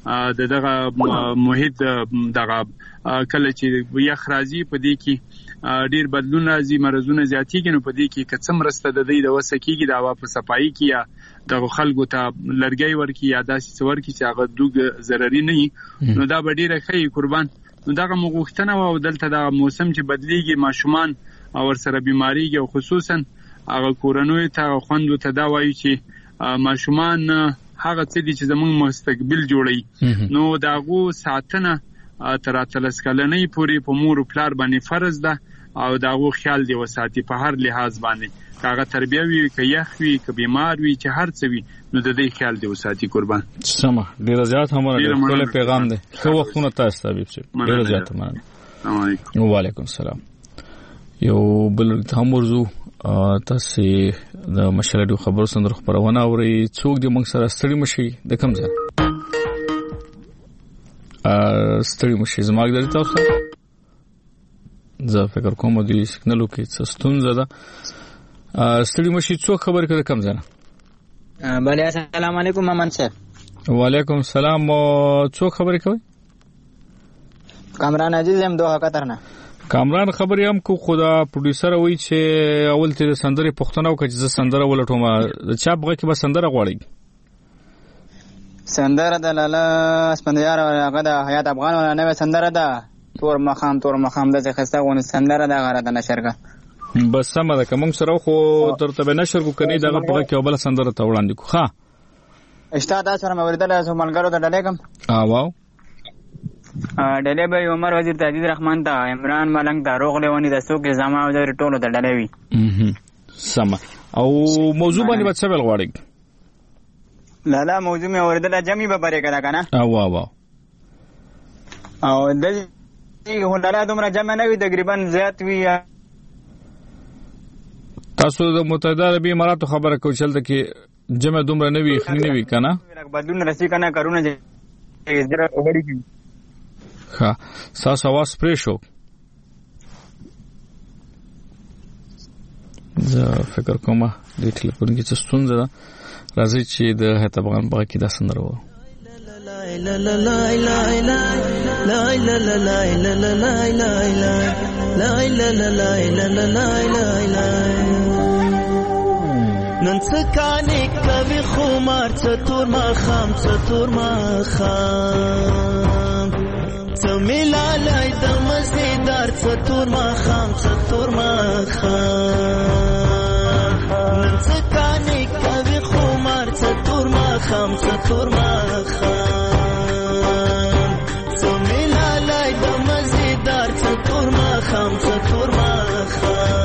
دغه محیط دغه کله چې یخ راځي په دې کې ډیر بدلون راځي، مرزونه زیاتېږي. نو په دې کې کڅم رسته د دې د وسکیږي د هوا په صفایي کې یا د خلکو ته لرګي ورکی یا داسې څور کې چې هغه دوګ ضرري نه وي. نو دا به ډیره ښه قربان. نو دغه مغوښتنه او دلته د موسم چې بدلیږي، ماشومان او سره بیماریږي او خصوصا هغه کورنوي ته خوندو ته دا وایي چې ماشومان هغه څه دي چې زموږ مستقبل جوړي. نو داغو ساتنه تر 30 کلنۍ پورې په مور او پلار باندې فرض ده او داغو خیال دی وساتي په هر لحاظ باندې، کاغه تربیه وي، که یخ وي، که بیمار وي، چې هر څه وي، نو د دې خیال دی وساتي. قربان سم ډیر زیات همره خپل پیغام دی. خو وختونه تاسو حبیب صاحب ډیر زیات مننه. السلام علیکم. وعلیکم السلام. یو بل هم ورزو تاسو د مشالډو خبرو سندرو خبرونه اوري. څوک د موږ سره ستړي مشي د کم ځای ستړي مشي زموږ د تاسو زه فکر کوم د سیګنالو کې څه ستونزه ده. ستړي مشي څوک خبر کړه کم ځای؟ بله السلام علیکم مومند صاحب. وعلیکم السلام. څوک خبرې کوي؟ کامران عزیز هم دوه قطرنه. کامران خبرې هم کو خدا پروډوسر وای چې اول ته سندره پښتنه او چې سندره ولټوم د چا بغه کې به سندره غواړي. سندره د لاله اسپندیار هغه د حیات افغان ولا نوې سندره ده، تور مخام د خسته غو سندره ده غره د نشرګه. بس سم ده کوم سره خو ترته نشر کو کني دغه بغه کې بل سندره ته وړاندې کو. ها استاد سره موریدل زه ملګرو ته ډلېګم. واو ډلې به عمر وزیر تعزیز رحمان ته عمران ملنګ ته روغ لیونی د څوک زما او د ټولو ته ډلې وي. سم او موضوع باندې څه ویل غواړي؟ لاله موضوع مې اوریدل جمعي به پرې کړه کنه. واو او د هنر دومره جمع نه وي، تقریبا زیات وي. تاسو د متحده عربی اماراتو خبره کوي چې کې جمع دومره نه وي، خني نه وي کنه. بدلون رسی کنه کارونه چې زړه وړي. ها تاسو आवाज پرې شو. زه فکر کوم د ټلیفون کې څه ستونزه ده راځي چې د حیات افغان په کې دا سندره و نن څه کانې کوي خمار څه تور ماښام څه تور ماښام څه ملالای د مزیدار څه تور ماښام څه تور ماښام نن څه کانې کوي خمار څه تور ماښام څه تور ماښام څه ملالای د مزیدار څه تور ماښام څه تور ماښام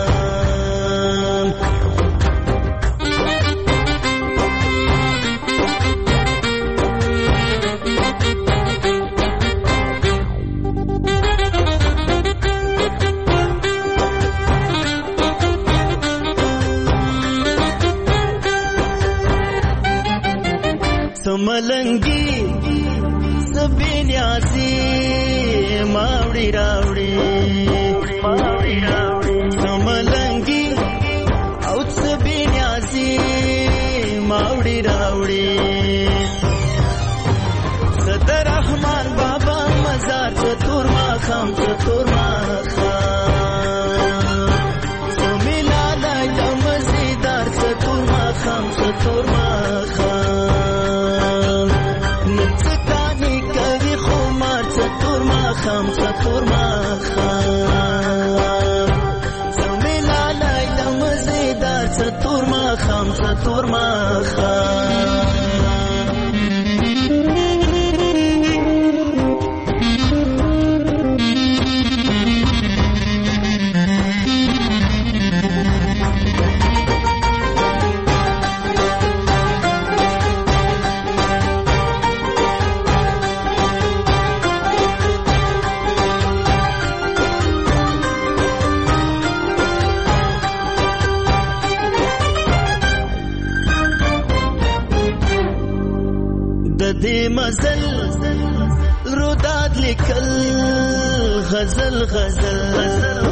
سملنگی سبینیازی ماوڑی راوڑی سملنگی او سبینیازی ماوڑی راوڑی صدر رحمان بابا مزار چطور ماخام چطور ماخام سمیلالای دمزیدار چطور ماخام چطور ماخام خام چطور ماخام سمیلالای د مزیدار چطور ماخام چطور ماخام مزل روداد لیکل غزل غزل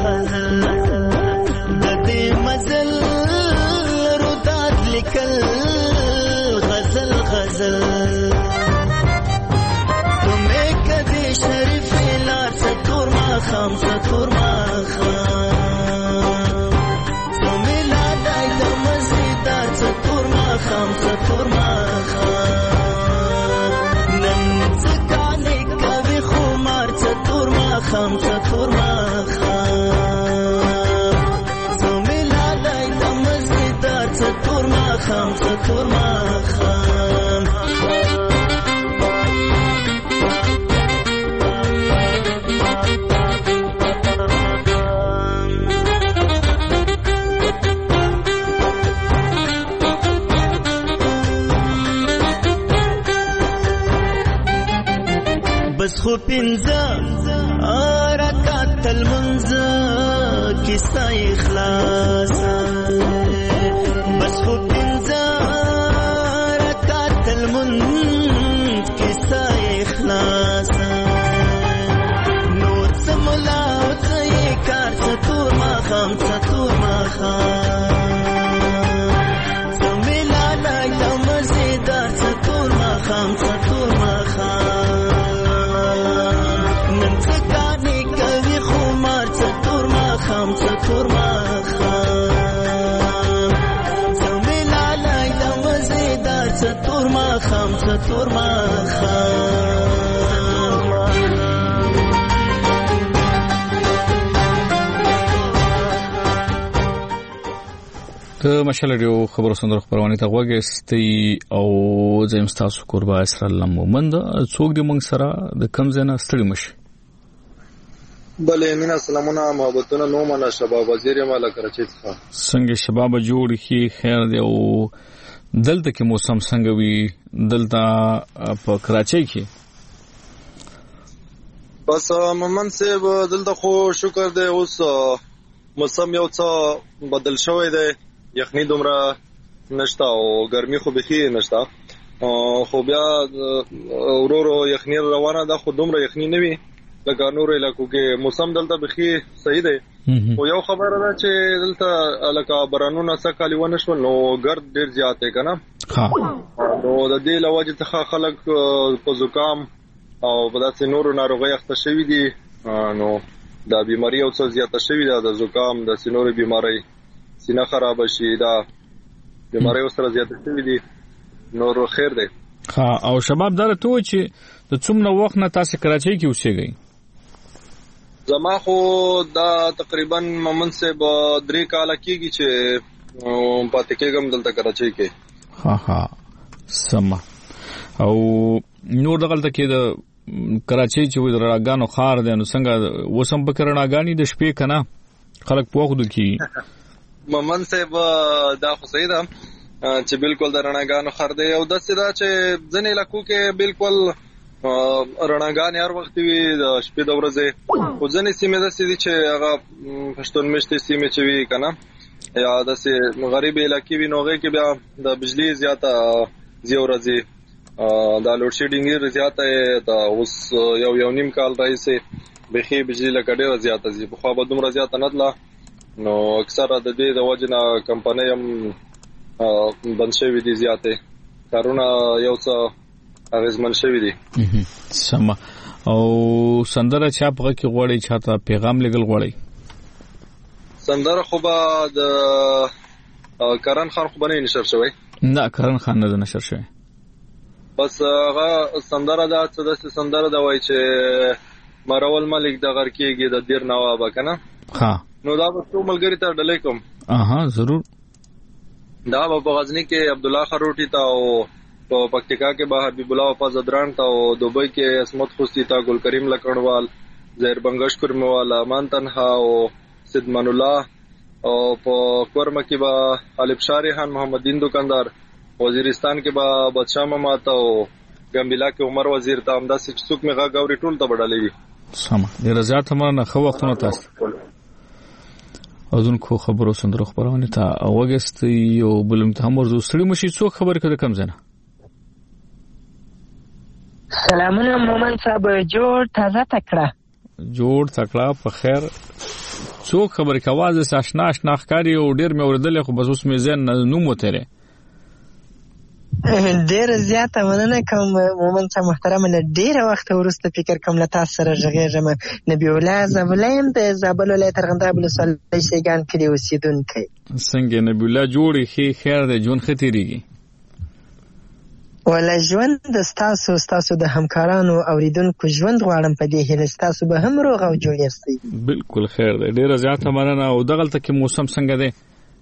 د دې مزل روداد لیکل غزل غزل تمه کدي شریف لار ستور ما خام ستور ما خام تمه لا دای د مزیدار ستور ما خام ستور ما خام چطور ماخام سمیلالای د مزیدار چطور ماخام چطور ماخام بس خو پنځه رکعت المنځ کیسه اخلاص بس خو پنځه رکعت المنځ کیسه اخلاص نور څه ملا او څه کار څه تور ماښام څه تور ماښام څه ملالای د مزیدار څه تور ماښام څه تور ماښام خام چطور ماخام سمیلالای د مزیدار چطور ماخام چطور ماخام د مشال ریو خبرو سندرو خبرونه ته وګستي او زم تاسو قربا اسرائیل مومند څوک د موږ سره د کم زنه ستړي مشي بله مینا سلامونه محبتونه نو مانا شباب وزیر مالا کراچۍ څخه څنګه شباب جوړ کی خیر دی او دلته کې موسم څنګه وي دلته په کراچۍ کې بس مومن صاحب دلته خو شکر دی اوس موسم یو څه بدل شوی دی یخنی دومره نشته او ګرمي خو بخي نشته خو بیا ورورو یخنی روانه ده خو دومره یخنی نه وي لکه نور علاقو کې موسم دلته بخي صحیح دی او یو خبره ده چې دلته لکه برانونه سکالي ونه شو نو ګرد ډیر زیات دی کنه نو د دې لوجه څخه خلک په زکام او په داسې نورو ناروغۍ اخته شوي دي نو دا بیماری او څه زیاته شوې ده د زکام د سینوري بیماری سینه خراب شي دا بیماری سره زیاته شوې دي نور خیر دی او شباب دا ته و چې د څومره وخت نه تاسو کراچۍ کې اوسېږئ زما خو دا تقریبا مومن صاحب 3 کال کېږي چې پاتې کېږم دلته کراچۍ کې سمه او نور دغلته کې د کراچۍ چې وي د رڼاګانو ښار دی نو څنګه وسم په رڼاګانې د شپې کنه خلک پوښتنه کوي مومن صاحب دا خو صحیح ده چې بالکل د رڼاګانو ښار دی او داسې دا چې ځینې علاقو کې بالکل رڼاګانې هر وخت وي د شپې د ورځې خو ځینې سیمې داسې دي چې هغه پښتون میشتې سیمې چې وي کنه یا داسې غریب علاقې وي نو هغې کې بیا د بجلي زیاته ځي ورځې دا لوډ شیډینګ زیاته دا اوس یو نیم کال راځي بخي بجلی لکه ډیره زیاته زی په خو به دومره زیاته نه تله نو اکثره د دې د وجنه کمپنۍ هم بند شوي دي زیاته کارونه یو څه اغیزمن شوي دي سم او سندره چا په کې غوړی چاته پیغام لګل غوړی سندره خو به د کرن خان خو باندې نشر شوی نه کرن خان نه نشر شوی بس هغه سندره دا څه د سندره دا وای چې مرول ملک د غر کېږي د دیر نواب کنه نو دا به ټول ملګری ته ډلې کوم ضرور دا په غزنی کې عبد الله خروټی تا او په پکتیکا کې به حبیب الله فزدران تا او دوبۍ کې اسمت خوستی تا ګل کریم لکړوال زهیر بنگشکر مولا امان تنها او سیدمان الله او په کورمه کې به الف شاری خان محمد دین دکاندار وزیرستان کې به بادشاہ محمد او ګمبلا کې عمر وزیر ته همدا څوک میغه غوري ټول ته بډالې وي سم د رضایت همره خو وختونه تاسو اذن کو خبرو سندرو خبرونه ته اوګست یو بلم ته مرزو سړی مشي څوک خبر کړه کم زنه سلامونه مومن صاحب جوړ تازه تکړه په خیر څوک خبر کواز آشنا ښکاری او ډیر مې اوردل خو بس اوس مې زین نوم وته ډیر زیاته مننه کوم مومن صاحب محترم نه ډیر وخت ورسته فکر کوم له تاسو سره ژغېږم نبی الله زبلیم د زابل ولایت ارغنداب ولسوالۍ شیګان کې اوسیدونکي څنګه نبی الله جوړي خیر د جون ختیریږي ولا ژوند د تاسو د همکارانو اوریدونکو ژوند غواړم په دې هیله تاسو به هم روغ او جوړ یاستئ بالکل خیر دی ډیر زیاته مننه او دغلته کې موسم څنګه دی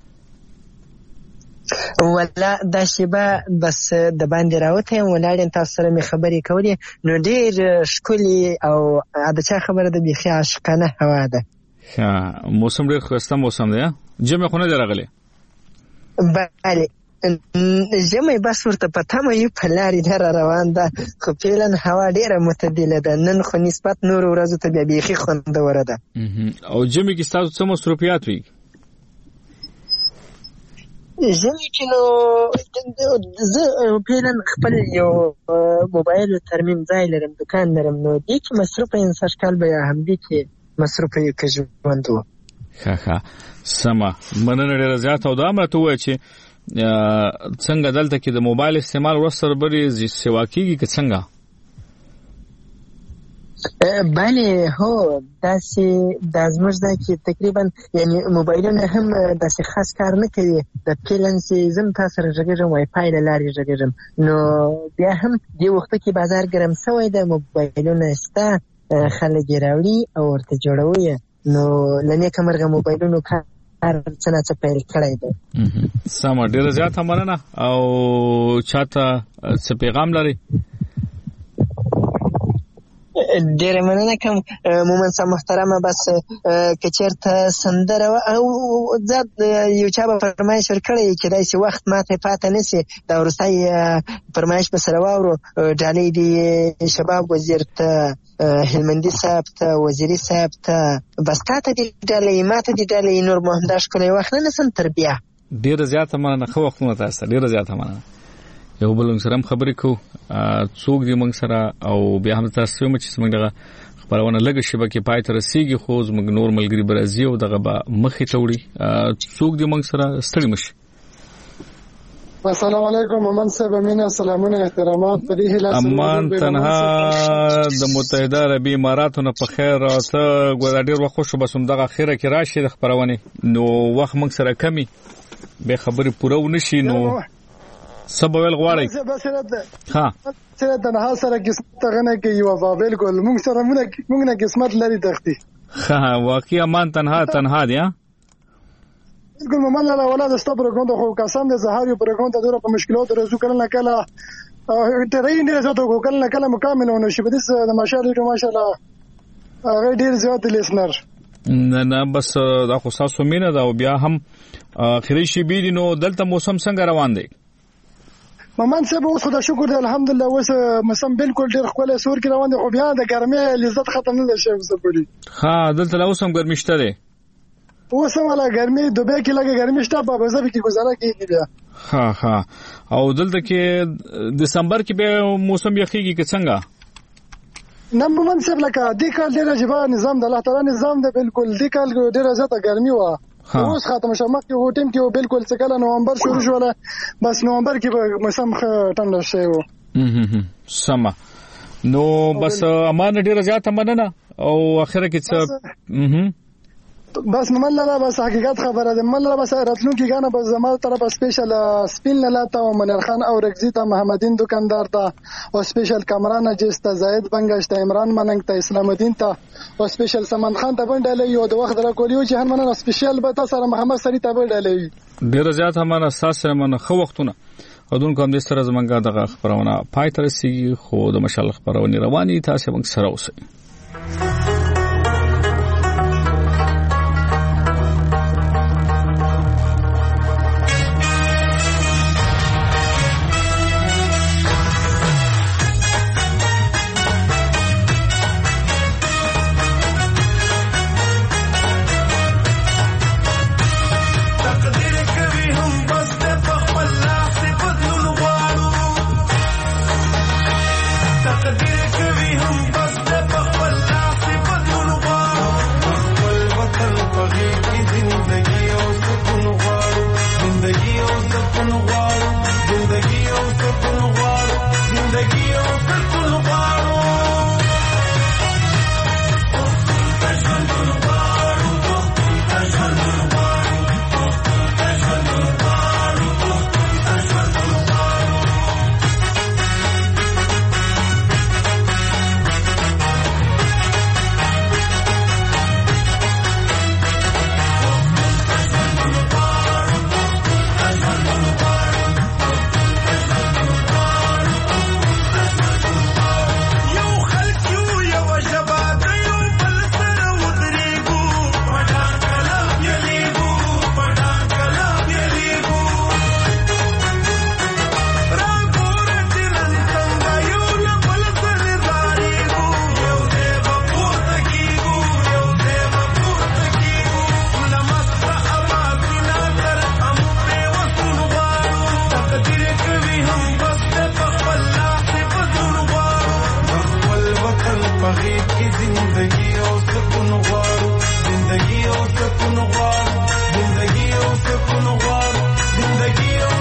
ولا دا شیبه بس د باندې راوته ولاړم تاسو سره می خبرې کولې نو ډیر ښکلي او دا چا خبره ده بيخي عاشقانه هوا ده موسم ډیر خوسته موسم دی جمع خونه درغله bale جمعي بس ورته پته مې په لارې در روان ده خو فعلا هوا ډیره معتدله ده نن خو نسبت نور ورځو ته بیا بیخي خوندوره ده او جمعي کې تاسو څه مصروفیات وي جمعي کې نو زه فعلا خپل یو موبایل ترمیم ځای لرم دکان لرم نو دې کې مصروفه انسان ښکال بیا هم دې کې مصروفه یو کې ژوند و ښه سمه مننه ډیره زیاته او دا ماته وایي چې څنګه دلته کې د موبایل استعمال ورسره بری سیوا کیږي که څنګه بله هو داسې د زموږ ځای کې تقریبا یعنی موبایلونه هم داسې خاص کار نه کوي د پیلنس زم تاسو سره غږیږم وای فای له لارې غږیږم نو بیا هم دې وخت کې بازار ګرم شوی د موبایلونه شته خلک راوړي او ورته جوړوي نو لنه کمرغه موبایلونو هر څه نه پیل کړی دی سم ډیره زیاته مننه او چاته څه پیغام لري ډیره مننه کوم مومن صاحب محترمه بس کچرته سندره او زاد یو چا به فرمایش ورکړی چې داسې وخت ماته پاته نشي دا ورستای فرمایش به سره واورو ډالۍ دی شباب وزیر ته هلمندي صاحب ته وزیري صاحب ته بس تاته دي ډالۍ ماته دي ډالۍ نور محمد اشکلې وخت نه سم تربیه ډیره زیاته مننه خو وخت مو تاسو ډیره زیاته مننه یو بل سره خبرې کو څوک دې موږ سره او بیا هم تاسو چې موږ خبرونه لګ شبکې پای ته رسیدي خو زموږ نور ملګری برازي او دغه به مخې ته وړي څوک دې موږ سره ستړي مشي. السلام علیکم امان صاحب امینه سلامونه احترامات په دې هله امان تنها د متحده عربی اماراتو نه په خیر راته ګوډ ډیر وخت شو بس هم دغه اخیره کې راشي د خبرونه نو وخت موږ سره کمی به خبرې پوره ونشي نو سبا ویل غواړي ها سره تنها سره قسمت غنه کې یو بالکل موږ سره موږ نه قسمت لري تختی ها واقعي امان تنها دی ها بالکل ممن لا ولا د ستو پروګرام خو قسم د زهاري پروګرام ته ډیره په مشکلات رسو کړل نه کله ترې نه زه ته کله نه کله مکمل ونه شي بده د ماشاءالله هغه ډیر زیات لیسنر نه بس دا خو تاسو مینه دا بیا هم اخري شي بي نو دلته موسم څنګه روان دی ممن صاحب اوس خدای شکر دی الحمدلله اوس موسم بالکل ډیر خپل سور کې روان دی خو بیا د ګرمۍ لذت ختم نه شي اوس پوری ها دلته اوس هم ګرمي شته دی اوس والا ګرمي دوبه کې لګه ګرمي شته په بازار کې گزاره کیږي بیا ها او دلته کې دسمبر کې به موسم یخیږي که څنګه نمبر 1 صاحب لکه د کال ډیر جبا نظام د الله تعالی نظام دی بالکل د کال ډیر زیاته ګرمي و اوس ختم شوه مخکې و ټیم کې بالکل څه کله نومبر شروع شو بس نومبر کې موسم ټنډ شوی و سما نو بس امان ډیر زیاته مننه او اخره کې څه بس مله بس حقیقت خبره ده مله بس راتلون کې غانه بس زمال طرف سپیشل سپین لاته او منیر خان او رگزی ته محمدین دکاندار ته او سپیشل کامران جست زید بنگش ته عمران مننګ ته اسلام الدین ته او سپیشل سامان خان ته بندل یو د وخت را کولیو چې هم مننه سپیشل به تاسو سره محمد سری ته بندل ډیر زیات هم اساس مننه خو وختونه اودون کوم د سره زمونږه دغه خبرونه پای تر سي خو د مشال خبرونه رواني تاسو موږ سره اوسئ. زندگی او سکون غواړو زندگی او